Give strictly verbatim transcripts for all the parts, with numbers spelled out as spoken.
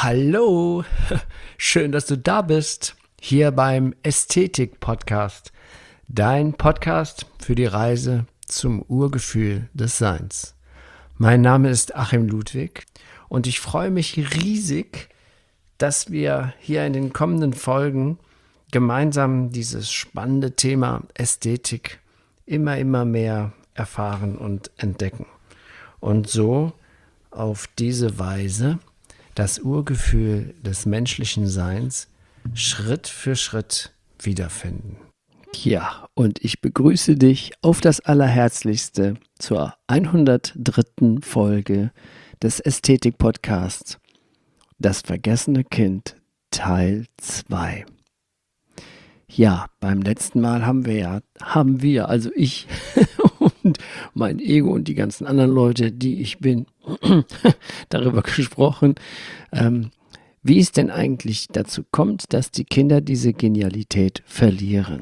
Hallo, schön, dass du da bist, hier beim Ästhetik-Podcast, dein Podcast für die Reise zum Urgefühl des Seins. Mein Name ist Achim Ludwig und ich freue mich riesig, dass wir hier in den kommenden Folgen gemeinsam dieses spannende Thema Ästhetik immer, immer mehr erfahren und entdecken und so auf diese Weise das Urgefühl des menschlichen Seins Schritt für Schritt wiederfinden. Ja, und ich begrüße dich auf das Allerherzlichste zur hundertdritten Folge des Ästhetik-Podcasts Das vergessene Kind Teil zwei. Ja, beim letzten Mal haben wir ja, haben wir, also ich und mein Ego und die ganzen anderen Leute, die ich bin, darüber gesprochen, ähm, wie es denn eigentlich dazu kommt, dass die Kinder diese Genialität verlieren.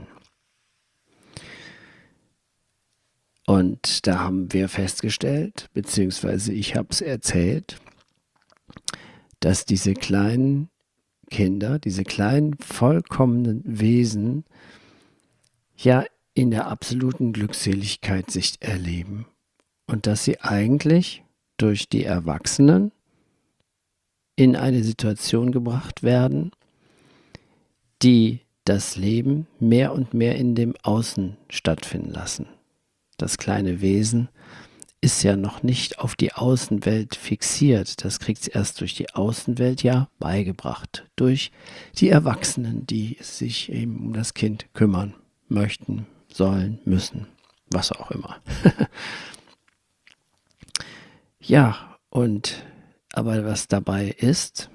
Und da haben wir festgestellt, beziehungsweise ich habe es erzählt, dass diese kleinen Kinder, diese kleinen vollkommenen Wesen ja in der absoluten Glückseligkeit sich erleben und dass sie eigentlich durch die Erwachsenen in eine Situation gebracht werden, die das Leben mehr und mehr in dem Außen stattfinden lassen. Das kleine Wesen ist ja noch nicht auf die Außenwelt fixiert. Das kriegt es erst durch die Außenwelt ja beigebracht. Durch die Erwachsenen, die sich eben um das Kind kümmern möchten, sollen, müssen, was auch immer. Ja, und aber was dabei ist,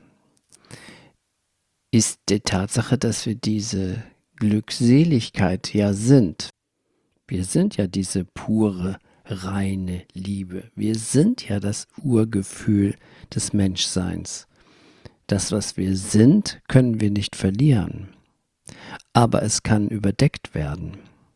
ist die Tatsache, dass wir diese Glückseligkeit ja sind. Wir sind ja diese pure, reine Liebe. Wir sind ja das Urgefühl des Menschseins. Das, was wir sind, können wir nicht verlieren. Aber es kann überdeckt werden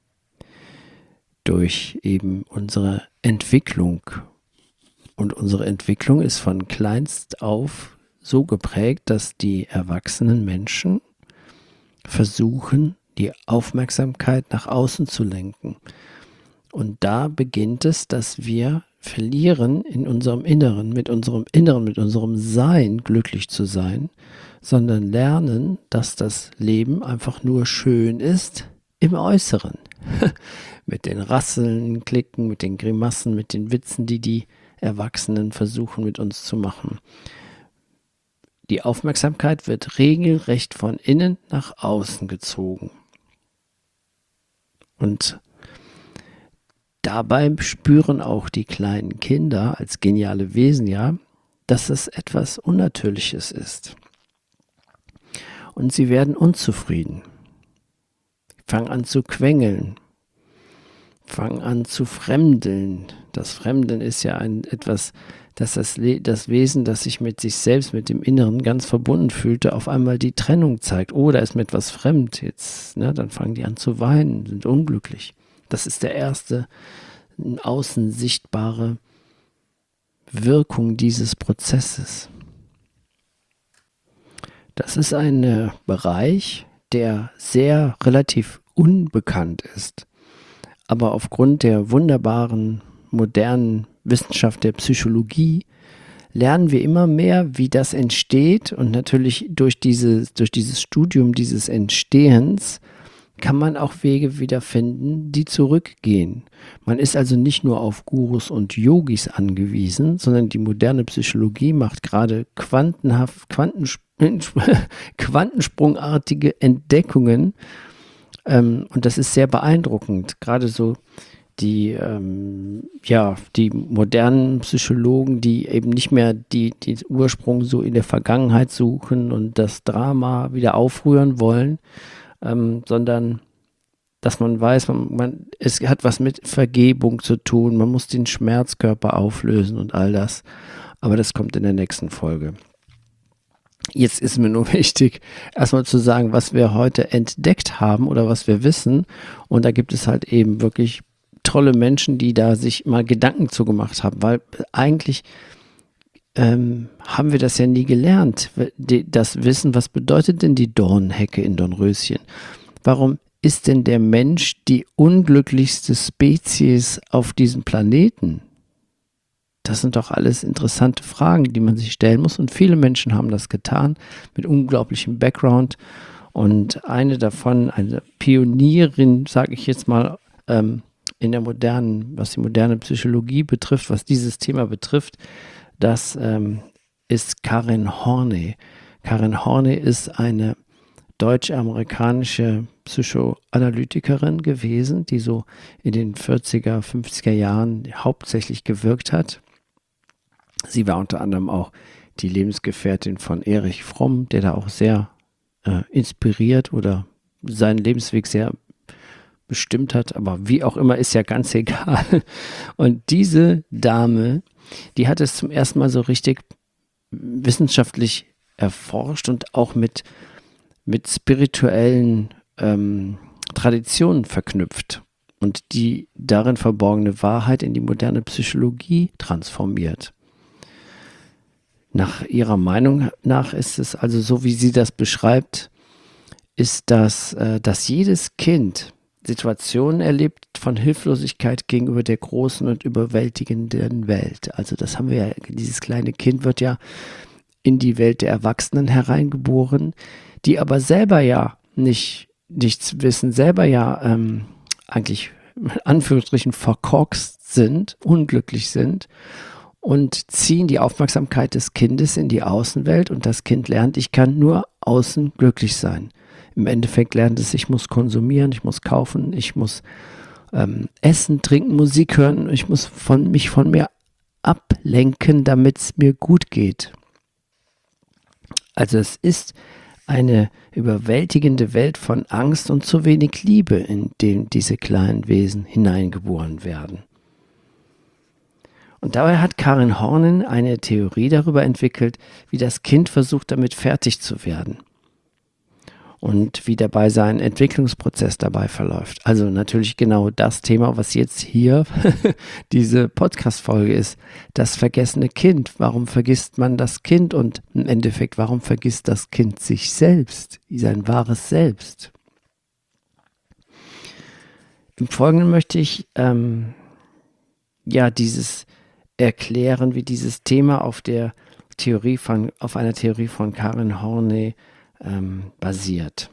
durch eben unsere Entwicklung. Und unsere Entwicklung ist von kleinst auf so geprägt, dass die erwachsenen Menschen versuchen, die Aufmerksamkeit nach außen zu lenken. Und da beginnt es, dass wir verlieren in unserem Inneren, mit unserem Inneren, mit unserem Sein glücklich zu sein, sondern lernen, dass das Leben einfach nur schön ist im Äußeren. Mit den Rasseln, Klicken, mit den Grimassen, mit den Witzen, die die Erwachsenen versuchen mit uns zu machen. Die Aufmerksamkeit wird regelrecht von innen nach außen gezogen. Und dabei spüren auch die kleinen Kinder als geniale Wesen ja, dass es etwas Unnatürliches ist. Und sie werden unzufrieden, fangen an zu quengeln, fangen an zu fremdeln. Das Fremdeln ist ja ein etwas, dass das, Le- das Wesen, das sich mit sich selbst, mit dem Inneren ganz verbunden fühlte, auf einmal die Trennung zeigt. Oh, da ist mir etwas fremd. Jetzt, ne, dann fangen die an zu weinen, sind unglücklich. Das ist der erste außen sichtbare Wirkung dieses Prozesses. Das ist ein äh, Bereich, der sehr relativ unbekannt ist. Aber aufgrund der wunderbaren modernen Wissenschaft der Psychologie lernen wir immer mehr, wie das entsteht. Und natürlich durch, diese, durch dieses Studium dieses Entstehens kann man auch Wege wiederfinden, die zurückgehen. Man ist also nicht nur auf Gurus und Yogis angewiesen, sondern die moderne Psychologie macht gerade quantenhaft, Quantensp- quantensprungartige Entdeckungen. Ähm, und das ist sehr beeindruckend. Gerade so die, ähm, ja, die modernen Psychologen, die eben nicht mehr die, den Ursprung so in der Vergangenheit suchen und das Drama wieder aufrühren wollen, ähm, sondern dass man weiß, man, man, es hat was mit Vergebung zu tun, man muss den Schmerzkörper auflösen und all das. Aber das kommt in der nächsten Folge. Jetzt ist mir nur wichtig, erstmal zu sagen, was wir heute entdeckt haben oder was wir wissen. Und da gibt es halt eben wirklich tolle Menschen, die da sich mal Gedanken zu gemacht haben, weil eigentlich ähm, haben wir das ja nie gelernt. Das Wissen, was bedeutet denn die Dornhecke in Dornröschen? Warum ist denn der Mensch die unglücklichste Spezies auf diesem Planeten? Das sind doch alles interessante Fragen, die man sich stellen muss. Und viele Menschen haben das getan mit unglaublichem Background. Und eine davon, eine Pionierin, sage ich jetzt mal, ähm, in der modernen, was die moderne Psychologie betrifft, was dieses Thema betrifft, das ähm, ist Karen Horney. Karen Horney ist eine deutsch-amerikanische Psychoanalytikerin gewesen, die so in den vierziger, fünfziger Jahren hauptsächlich gewirkt hat. Sie war unter anderem auch die Lebensgefährtin von Erich Fromm, der da auch sehr äh, inspiriert oder seinen Lebensweg sehr bestimmt hat. Aber wie auch immer, ist ja ganz egal. Und diese Dame, die hat es zum ersten Mal so richtig wissenschaftlich erforscht und auch mit, mit spirituellen ähm, Traditionen verknüpft und die darin verborgene Wahrheit in die moderne Psychologie transformiert. Nach ihrer Meinung nach ist es also so, wie sie das beschreibt, ist das, äh, dass jedes Kind Situationen erlebt von Hilflosigkeit gegenüber der großen und überwältigenden Welt. Also das haben wir ja, dieses kleine Kind wird ja in die Welt der Erwachsenen hereingeboren, die aber selber ja nicht nichts wissen, selber ja ähm, eigentlich in Anführungsstrichen verkorkst sind, unglücklich sind und ziehen die Aufmerksamkeit des Kindes in die Außenwelt und das Kind lernt, ich kann nur außen glücklich sein. Im Endeffekt lernt es, ich muss konsumieren, ich muss kaufen, ich muss ähm, essen, trinken, Musik hören, ich muss von, mich von mir ablenken, damit es mir gut geht. Also es ist eine überwältigende Welt von Angst und zu wenig Liebe, in den diese kleinen Wesen hineingeboren werden. Und dabei hat Karen Horney eine Theorie darüber entwickelt, wie das Kind versucht, damit fertig zu werden. Und wie dabei sein Entwicklungsprozess dabei verläuft. Also natürlich genau das Thema, was jetzt hier diese Podcast-Folge ist. Das vergessene Kind. Warum vergisst man das Kind? Und im Endeffekt, warum vergisst das Kind sich selbst? Sein wahres Selbst? Im Folgenden möchte ich ähm, ja dieses erklären, wie dieses Thema auf der Theorie von, auf einer Theorie von Karen Horney ähm, basiert.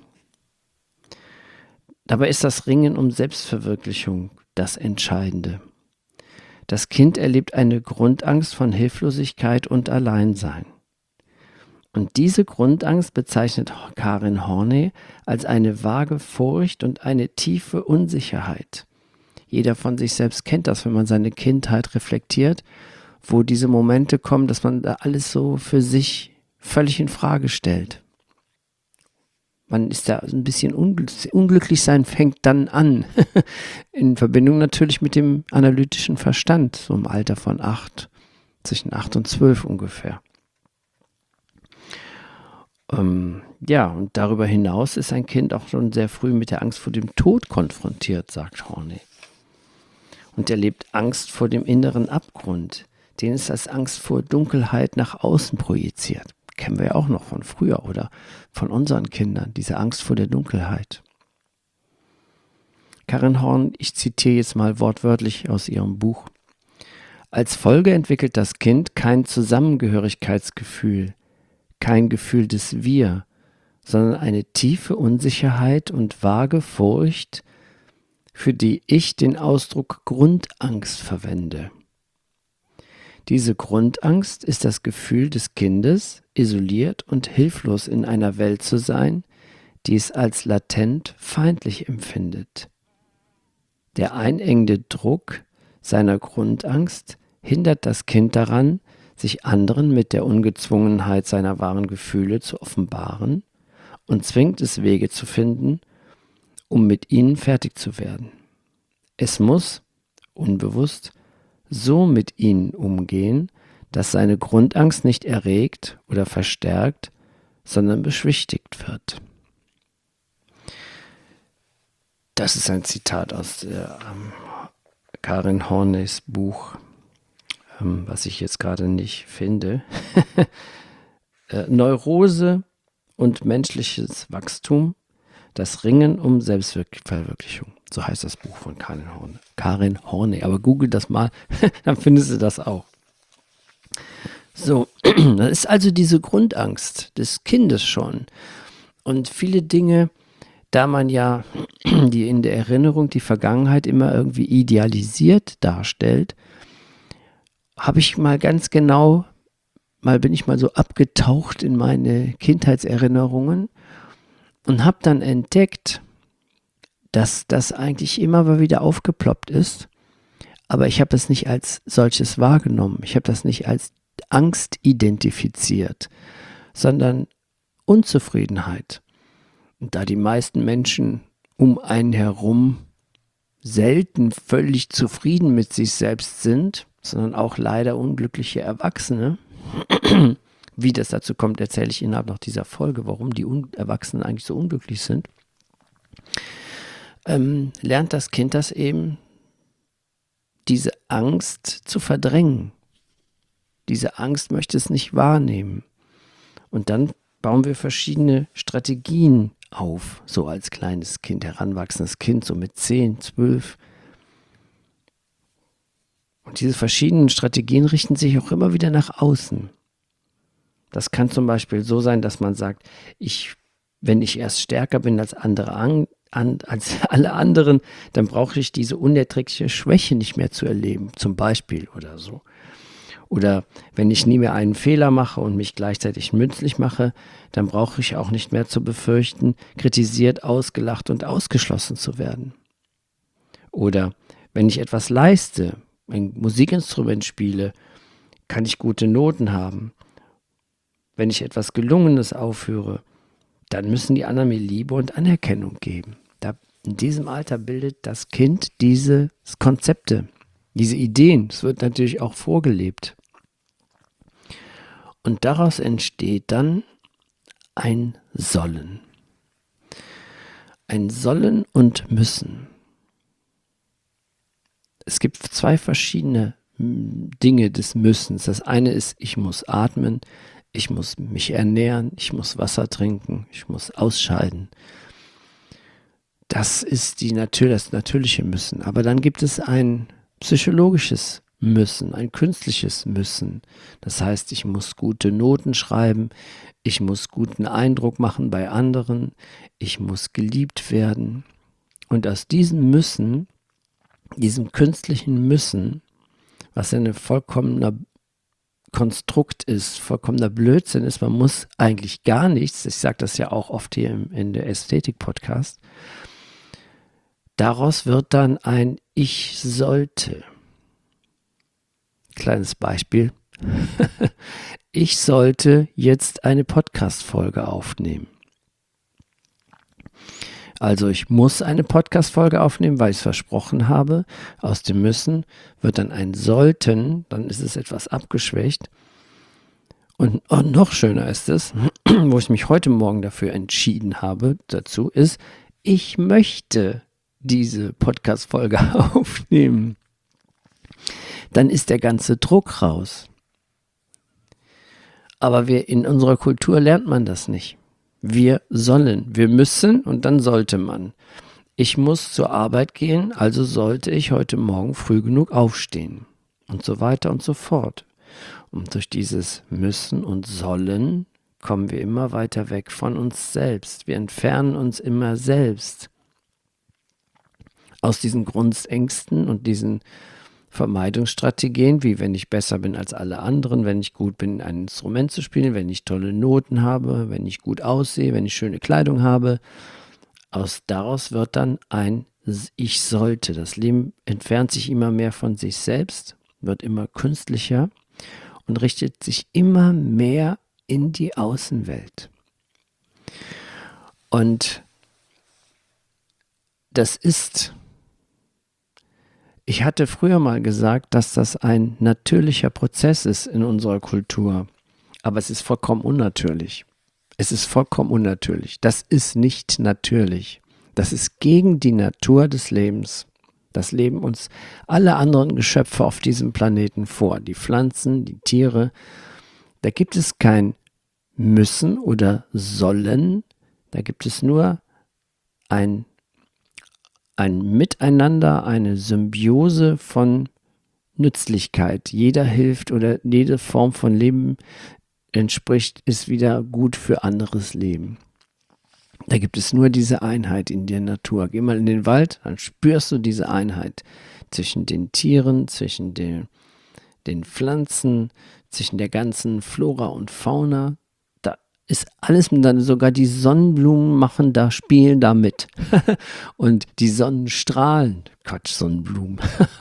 Dabei ist das Ringen um Selbstverwirklichung das Entscheidende. Das Kind erlebt eine Grundangst von Hilflosigkeit und Alleinsein. Und diese Grundangst bezeichnet Karen Horney als eine vage Furcht und eine tiefe Unsicherheit. Jeder von sich selbst kennt das, wenn man seine Kindheit reflektiert, wo diese Momente kommen, dass man da alles so für sich völlig in Frage stellt. Man ist da ein bisschen unglücklich, unglücklich sein fängt dann an. In Verbindung natürlich mit dem analytischen Verstand, so im Alter von acht, zwischen acht und zwölf ungefähr. Ähm, ja, und darüber hinaus ist ein Kind auch schon sehr früh mit der Angst vor dem Tod konfrontiert, sagt Horney. Und er lebt Angst vor dem inneren Abgrund, den es als Angst vor Dunkelheit nach außen projiziert. Kennen wir ja auch noch von früher oder von unseren Kindern, diese Angst vor der Dunkelheit. Karen Horney, ich zitiere jetzt mal wortwörtlich aus ihrem Buch. Als Folge entwickelt das Kind kein Zusammengehörigkeitsgefühl, kein Gefühl des Wir, sondern eine tiefe Unsicherheit und vage Furcht, für die ich den Ausdruck Grundangst verwende. Diese Grundangst ist das Gefühl des Kindes, isoliert und hilflos in einer Welt zu sein, die es als latent feindlich empfindet. Der einengende Druck seiner Grundangst hindert das Kind daran, sich anderen mit der Ungezwungenheit seiner wahren Gefühle zu offenbaren und zwingt es, Wege zu finden, um mit ihnen fertig zu werden. Es muss, unbewusst, so mit ihnen umgehen, dass seine Grundangst nicht erregt oder verstärkt, sondern beschwichtigt wird. Das ist ein Zitat aus der, ähm, Karen Horneys Buch ähm, was ich jetzt gerade nicht finde. äh, Neurose und menschliches Wachstum, das Ringen um Selbstverwirklichung. So heißt das Buch von Karin Horney. Karin Horney. Aber google das mal, dann findest du das auch. So, das ist also diese Grundangst des Kindes schon. Und viele Dinge, da man ja die in der Erinnerung die Vergangenheit immer irgendwie idealisiert darstellt, habe ich mal ganz genau, mal bin ich mal so abgetaucht in meine Kindheitserinnerungen und habe dann entdeckt, dass das eigentlich immer mal wieder aufgeploppt ist, aber ich habe es nicht als solches wahrgenommen. Ich habe das nicht als Angst identifiziert, sondern Unzufriedenheit. Und da die meisten Menschen um einen herum selten völlig zufrieden mit sich selbst sind, sondern auch leider unglückliche Erwachsene, wie das dazu kommt, erzähle ich innerhalb noch dieser Folge, warum die Un- Erwachsenen eigentlich so unglücklich sind, ähm, lernt das Kind das eben, diese Angst zu verdrängen. Diese Angst möchte es nicht wahrnehmen. Und dann bauen wir verschiedene Strategien auf, so als kleines Kind, heranwachsendes Kind, so mit zehn, zwölf. Und diese verschiedenen Strategien richten sich auch immer wieder nach außen. Das kann zum Beispiel so sein, dass man sagt, ich, wenn ich erst stärker bin als andere an, an, als alle anderen, dann brauche ich diese unerträgliche Schwäche nicht mehr zu erleben, zum Beispiel oder so. Oder wenn ich nie mehr einen Fehler mache und mich gleichzeitig nützlich mache, dann brauche ich auch nicht mehr zu befürchten, kritisiert, ausgelacht und ausgeschlossen zu werden. Oder wenn ich etwas leiste, ein Musikinstrument spiele, kann ich gute Noten haben. Wenn ich etwas Gelungenes aufführe, dann müssen die anderen mir Liebe und Anerkennung geben. Da, in diesem Alter bildet das Kind diese Konzepte, diese Ideen. Es wird natürlich auch vorgelebt. Und daraus entsteht dann ein Sollen. Ein Sollen und Müssen. Es gibt zwei verschiedene Dinge des Müssens. Das eine ist, ich muss atmen, ich muss mich ernähren, ich muss Wasser trinken, ich muss ausscheiden. Das ist die Natur, das natürliche Müssen. Aber dann gibt es ein psychologisches Müssen, ein künstliches Müssen. Das heißt, ich muss gute Noten schreiben, ich muss guten Eindruck machen bei anderen, ich muss geliebt werden. Und aus diesem Müssen, diesem künstlichen Müssen, was eine vollkommener Konstrukt ist, vollkommener Blödsinn ist, man muss eigentlich gar nichts, ich sage das ja auch oft hier im, in der Ästhetik-Podcast, daraus wird dann ein Ich sollte. Kleines Beispiel. Ich sollte jetzt eine Podcast-Folge aufnehmen. Also ich muss eine Podcast-Folge aufnehmen, weil ich es versprochen habe. Aus dem Müssen wird dann ein Sollten, dann ist es etwas abgeschwächt. Und oh, noch schöner ist es, wo ich mich heute Morgen dafür entschieden habe, dazu ist, ich möchte diese Podcast-Folge aufnehmen. Dann ist der ganze Druck raus. Aber wir, in unserer Kultur lernt man das nicht. Wir sollen, wir müssen und dann sollte man. Ich muss zur Arbeit gehen, also sollte ich heute Morgen früh genug aufstehen und so weiter und so fort. Und durch dieses Müssen und Sollen kommen wir immer weiter weg von uns selbst. Wir entfernen uns immer selbst aus diesen Grundängsten und diesen Vermeidungsstrategien, wie wenn ich besser bin als alle anderen, wenn ich gut bin, ein Instrument zu spielen, wenn ich tolle Noten habe, wenn ich gut aussehe, wenn ich schöne Kleidung habe. Aus daraus wird dann ein Ich sollte. Das Leben entfernt sich immer mehr von sich selbst, wird immer künstlicher und richtet sich immer mehr in die Außenwelt. Und das ist, ich hatte früher mal gesagt, dass das ein natürlicher Prozess ist in unserer Kultur, aber es ist vollkommen unnatürlich. Es ist vollkommen unnatürlich. Das ist nicht natürlich. Das ist gegen die Natur des Lebens. Das leben uns alle anderen Geschöpfe auf diesem Planeten vor. Die Pflanzen, die Tiere. Da gibt es kein Müssen oder Sollen. Da gibt es nur ein, ein Miteinander, eine Symbiose von Nützlichkeit. Jeder hilft oder jede Form von Leben entspricht, ist wieder gut für anderes Leben. Da gibt es nur diese Einheit in der Natur. Geh mal in den Wald, dann spürst du diese Einheit zwischen den Tieren, zwischen den, den Pflanzen, zwischen der ganzen Flora und Fauna. Da ist alles miteinander, sogar die Sonnenblumen machen da, spielen da mit. Und die Sonnenstrahlen, Quatsch, Sonnenblumen.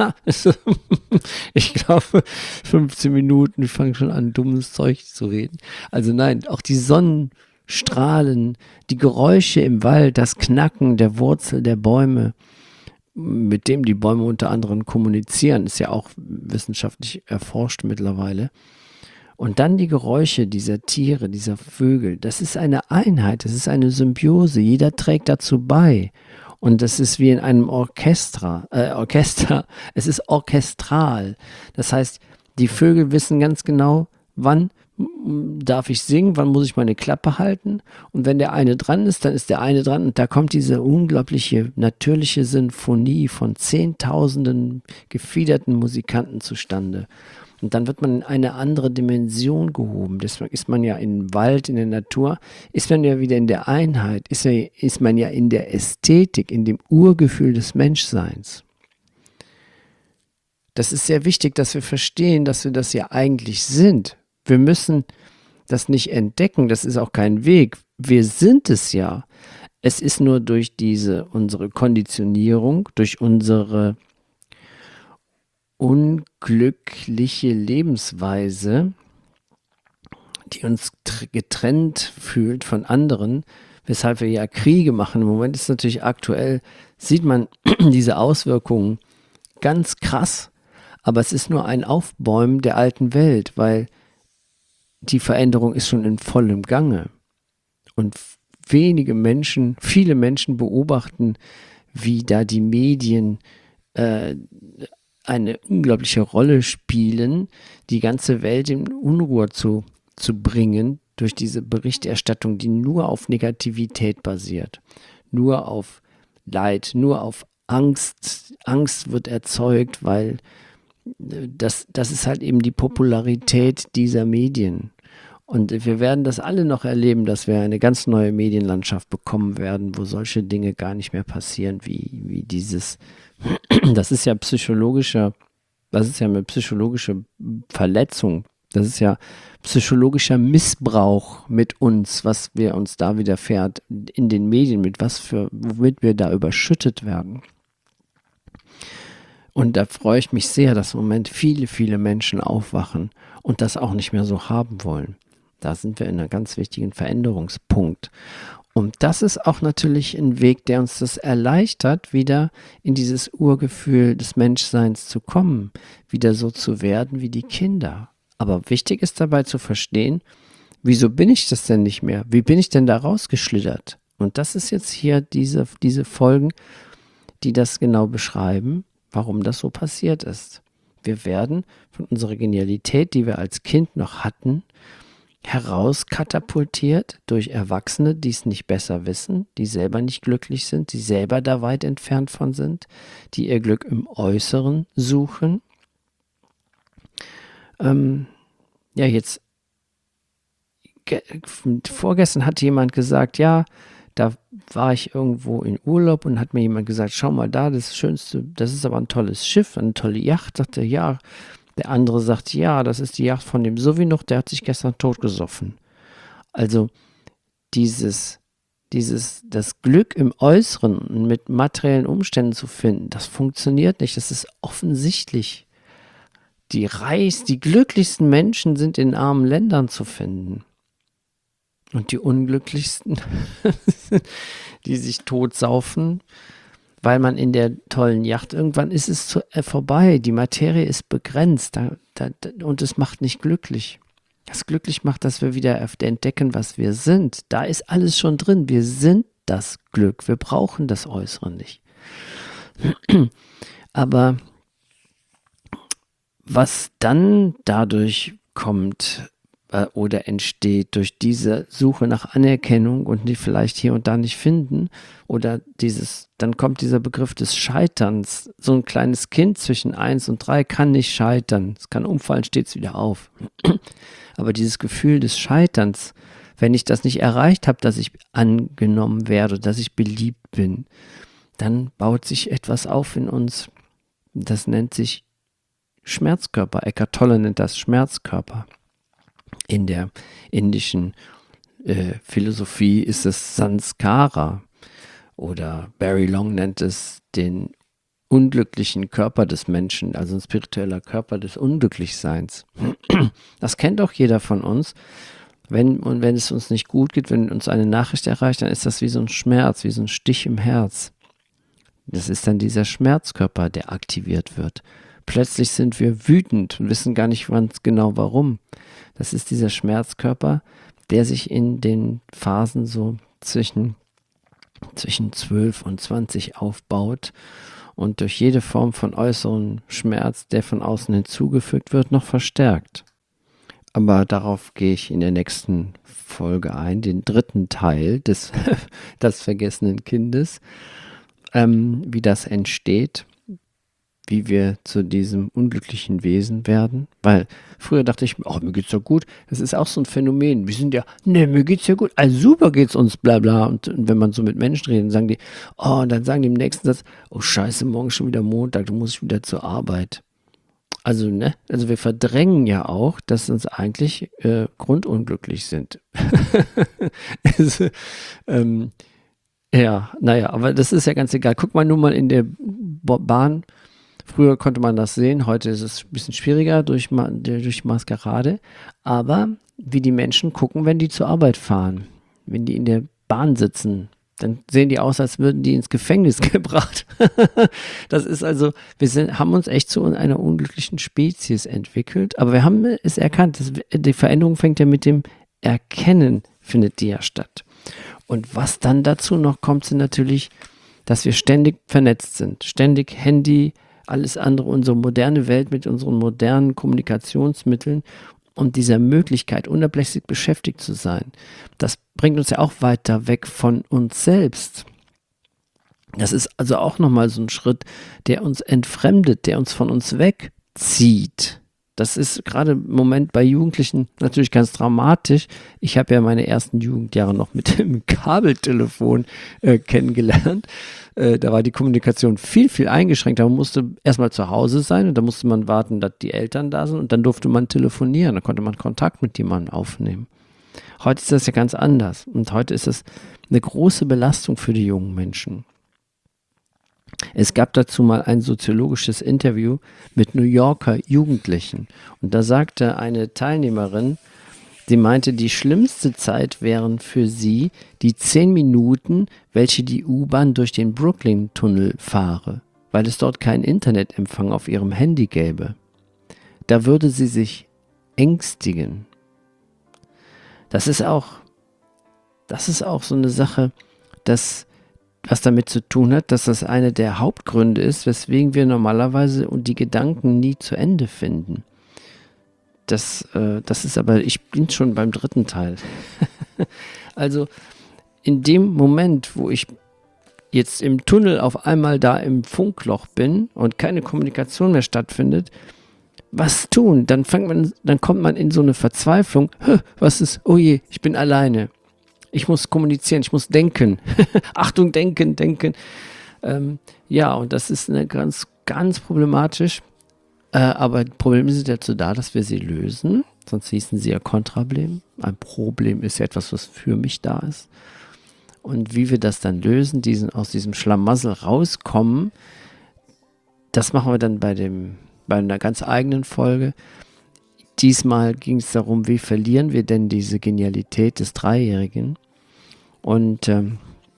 Ich glaube, fünfzehn Minuten, ich fange schon an, dummes Zeug zu reden. Also nein, auch die Sonnenstrahlen, die Geräusche im Wald, das Knacken der Wurzel der Bäume, mit dem die Bäume unter anderem kommunizieren, ist ja auch wissenschaftlich erforscht mittlerweile. Und dann die Geräusche dieser Tiere, dieser Vögel, das ist eine Einheit, das ist eine Symbiose, jeder trägt dazu bei. Und das ist wie in einem Orchester, äh, Orchester, es ist orchestral. Das heißt, die Vögel wissen ganz genau, wann darf ich singen, wann muss ich meine Klappe halten. Und wenn der eine dran ist, dann ist der eine dran. Und da kommt diese unglaubliche, natürliche Sinfonie von zehntausenden gefiederten Musikanten zustande. Und dann wird man in eine andere Dimension gehoben. Deswegen ist man ja im Wald, in der Natur, ist man ja wieder in der Einheit, ist, ja, ist man ja in der Ästhetik, in dem Urgefühl des Menschseins. Das ist sehr wichtig, dass wir verstehen, dass wir das ja eigentlich sind. Wir müssen das nicht entdecken, das ist auch kein Weg. Wir sind es ja. Es ist nur durch diese, unsere Konditionierung, durch unsere unglückliche Lebensweise, die uns getrennt fühlt von anderen, weshalb wir ja Kriege machen. Im Moment ist natürlich aktuell, sieht man diese Auswirkungen ganz krass, aber es ist nur ein Aufbäumen der alten Welt, weil die Veränderung ist schon in vollem Gange. Und wenige Menschen, viele Menschen beobachten, wie da die Medien äh, eine unglaubliche Rolle spielen, die ganze Welt in Unruhe zu, zu bringen durch diese Berichterstattung, die nur auf Negativität basiert, nur auf Leid, nur auf Angst. Angst wird erzeugt, weil das, das ist halt eben die Popularität dieser Medien. Und wir werden das alle noch erleben, dass wir eine ganz neue Medienlandschaft bekommen werden, wo solche Dinge gar nicht mehr passieren, wie, wie dieses, das ist ja psychologischer, das ist ja eine psychologische Verletzung, das ist ja psychologischer Missbrauch mit uns, was wir uns da widerfährt in den Medien, mit was für, womit wir da überschüttet werden. Und da freue ich mich sehr, dass im Moment viele, viele Menschen aufwachen und das auch nicht mehr so haben wollen. Da sind wir in einem ganz wichtigen Veränderungspunkt. Und das ist auch natürlich ein Weg, der uns das erleichtert, wieder in dieses Urgefühl des Menschseins zu kommen, wieder so zu werden wie die Kinder. Aber wichtig ist dabei zu verstehen, wieso bin ich das denn nicht mehr? Wie bin ich denn da rausgeschlittert? Und das ist jetzt hier diese, diese Folgen, die das genau beschreiben, warum das so passiert ist. Wir werden von unserer Genialität, die wir als Kind noch hatten, herauskatapultiert durch Erwachsene, die es nicht besser wissen, die selber nicht glücklich sind, die selber da weit entfernt von sind, die ihr Glück im Äußeren suchen. Ähm, ja, jetzt, ge- vorgestern hat jemand gesagt, ja, da war ich irgendwo in Urlaub und hat mir jemand gesagt, schau mal da, das Schönste, das ist aber ein tolles Schiff, eine tolle Yacht. Sagte, ja. Der andere sagt, ja, das ist die Yacht von dem Sovinuch, der hat sich gestern totgesoffen. Also dieses, dieses, das Glück im Äußeren mit materiellen Umständen zu finden, das funktioniert nicht, das ist offensichtlich. Die reichsten, die glücklichsten Menschen sind in armen Ländern zu finden. Und die unglücklichsten, die sich totsaufen, weil man in der tollen Yacht, irgendwann ist es zu, äh, vorbei, die Materie ist begrenzt da, da, und es macht nicht glücklich. Was glücklich macht, dass wir wieder entdecken, was wir sind. Da ist alles schon drin, wir sind das Glück, wir brauchen das Äußere nicht. Aber was dann dadurch kommt äh, oder entsteht durch diese Suche nach Anerkennung und die vielleicht hier und da nicht finden oder dieses, dann kommt dieser Begriff des Scheiterns. So ein kleines Kind zwischen eins und drei kann nicht scheitern. Es kann umfallen, steht es wieder auf. Aber dieses Gefühl des Scheiterns, wenn ich das nicht erreicht habe, dass ich angenommen werde, dass ich beliebt bin, dann baut sich etwas auf in uns. Das nennt sich Schmerzkörper. Eckhart Tolle nennt das Schmerzkörper. In der indischen äh, Philosophie ist es Sanskara oder Barry Long nennt es den unglücklichen Körper des Menschen, also ein spiritueller Körper des Unglücklichseins. Das kennt auch jeder von uns. Wenn, und wenn es uns nicht gut geht, wenn uns eine Nachricht erreicht, dann ist das wie so ein Schmerz, wie so ein Stich im Herz. Das ist dann dieser Schmerzkörper, der aktiviert wird. Plötzlich sind wir wütend und wissen gar nicht ganz genau warum. Das ist dieser Schmerzkörper, der sich in den Phasen so zwischen, zwischen zwölf und zwanzig aufbaut und durch jede Form von äußeren Schmerz, der von außen hinzugefügt wird, noch verstärkt. Aber darauf gehe ich in der nächsten Folge ein, den dritten Teil des das vergessenen Kindes, ähm, wie das entsteht, wie wir zu diesem unglücklichen Wesen werden. Weil früher dachte ich, oh, mir geht's doch gut. Das ist auch so ein Phänomen. Wir sind ja, ne, mir geht's ja gut. Also super geht's uns, bla bla. Und, und wenn man so mit Menschen redet, sagen die, oh, und dann sagen die im nächsten Satz, oh scheiße, morgen schon wieder Montag, du musst wieder zur Arbeit. Also, ne, also wir verdrängen ja auch, dass wir uns eigentlich äh, grundunglücklich sind. also, ähm, ja, naja, aber das ist ja ganz egal. Guck mal nur mal in der Bahn. Früher konnte man das sehen, heute ist es ein bisschen schwieriger durch, durch Maskerade. Aber wie die Menschen gucken, wenn die zur Arbeit fahren, wenn die in der Bahn sitzen, dann sehen die aus, als würden die ins Gefängnis gebracht. Das ist also, wir sind, haben uns echt zu einer unglücklichen Spezies entwickelt, aber wir haben es erkannt. Das, die Veränderung fängt ja mit dem Erkennen, findet die ja statt. Und was dann dazu noch kommt, sind natürlich, dass wir ständig vernetzt sind. Ständig Handy, alles andere, unsere moderne Welt mit unseren modernen Kommunikationsmitteln und dieser Möglichkeit, unablässig beschäftigt zu sein. Das bringt uns ja auch weiter weg von uns selbst. Das ist also auch nochmal so ein Schritt, der uns entfremdet, der uns von uns wegzieht. Das ist gerade im Moment bei Jugendlichen natürlich ganz dramatisch. Ich habe ja meine ersten Jugendjahre noch mit dem Kabeltelefon äh, kennengelernt. Äh, da war die Kommunikation viel, viel eingeschränkter. Man musste erstmal zu Hause sein und da musste man warten, dass die Eltern da sind und dann durfte man telefonieren. Da konnte man Kontakt mit jemandem aufnehmen. Heute ist das ja ganz anders und heute ist es eine große Belastung für die jungen Menschen. Es gab dazu mal ein soziologisches Interview mit New Yorker Jugendlichen und da sagte eine Teilnehmerin, sie meinte, die schlimmste Zeit wären für sie die zehn Minuten, welche die U-Bahn durch den Brooklyn-Tunnel fahre, weil es dort keinen Internetempfang auf ihrem Handy gäbe. Da würde sie sich ängstigen. Das ist auch, das ist auch so eine Sache, dass was damit zu tun hat, dass das eine der Hauptgründe ist, weswegen wir normalerweise die Gedanken nie zu Ende finden. Das, äh, das ist aber, ich bin schon beim dritten Teil. Also in dem Moment, wo ich jetzt im Tunnel auf einmal da im Funkloch bin und keine Kommunikation mehr stattfindet, was tun? Dann fängt man, dann kommt man in so eine Verzweiflung. Was ist? Oh je, ich bin alleine. Ich muss kommunizieren, ich muss denken. Achtung, denken, denken. Ähm, ja, und das ist eine ganz, ganz problematisch. Äh, aber Probleme sind dazu da, dass wir sie lösen. Sonst hießen sie ja Kontraproblem. Ein Problem ist ja etwas, was für mich da ist. Und wie wir das dann lösen, diesen, aus diesem Schlamassel rauskommen, das machen wir dann bei, dem, bei einer ganz eigenen Folge. Diesmal ging es darum, wie verlieren wir denn diese Genialität des Dreijährigen? Und ähm,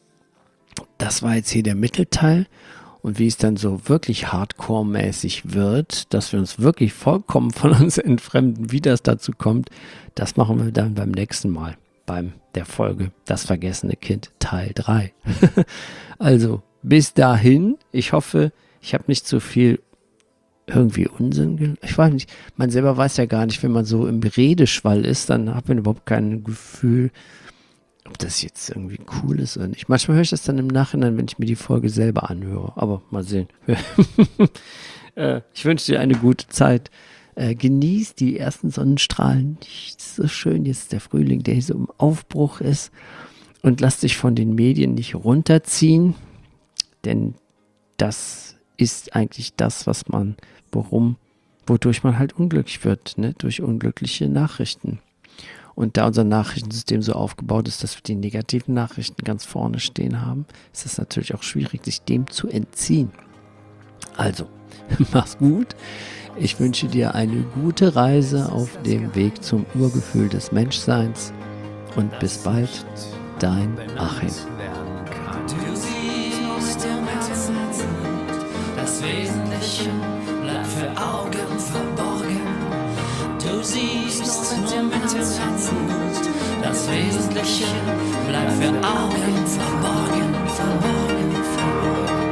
das war jetzt hier der Mittelteil. Und wie es dann so wirklich hardcore-mäßig wird, dass wir uns wirklich vollkommen von uns entfremden, wie das dazu kommt, das machen wir dann beim nächsten Mal, beim der Folge Das vergessene Kind Teil drei. Also bis dahin, ich hoffe, Ich habe nicht so viel irgendwie Unsinn. Ge- ich weiß nicht, man selber weiß ja gar nicht, wenn man so im Redeschwall ist, dann hat man überhaupt kein Gefühl, ob das jetzt irgendwie cool ist oder nicht. Manchmal höre ich das dann im Nachhinein, wenn ich mir die Folge selber anhöre. Aber mal sehen. äh, ich wünsche dir eine gute Zeit. Äh, genieß die ersten Sonnenstrahlen. Es ist so schön, jetzt der Frühling, der hier so im Aufbruch ist. Und lass dich von den Medien nicht runterziehen, denn das ist eigentlich das, was man, worum, wodurch man halt unglücklich wird, ne? Durch unglückliche Nachrichten. Und da unser Nachrichtensystem so aufgebaut ist, dass wir die negativen Nachrichten ganz vorne stehen haben, ist es natürlich auch schwierig, sich dem zu entziehen. Also, mach's gut. Ich wünsche dir eine gute Reise auf dem Weg zum Urgefühl des Menschseins und bis bald, dein Achim. Du siehst im Herzen, das Wesentliche bleibt für Augen verborgen. Du siehst nur mit dem Herzen, das Wesentliche bleibt für Augen verborgen, verborgen, verborgen.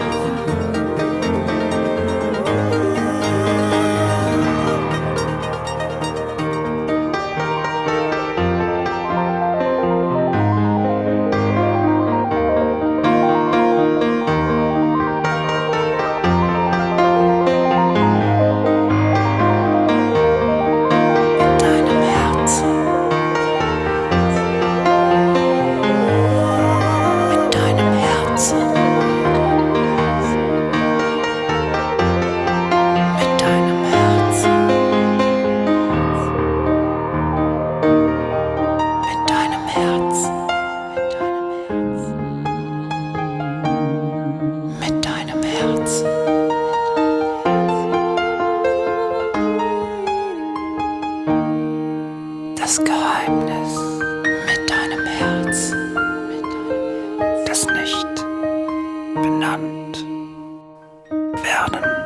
Das Geheimnis mit deinem Herz, das nicht benannt werden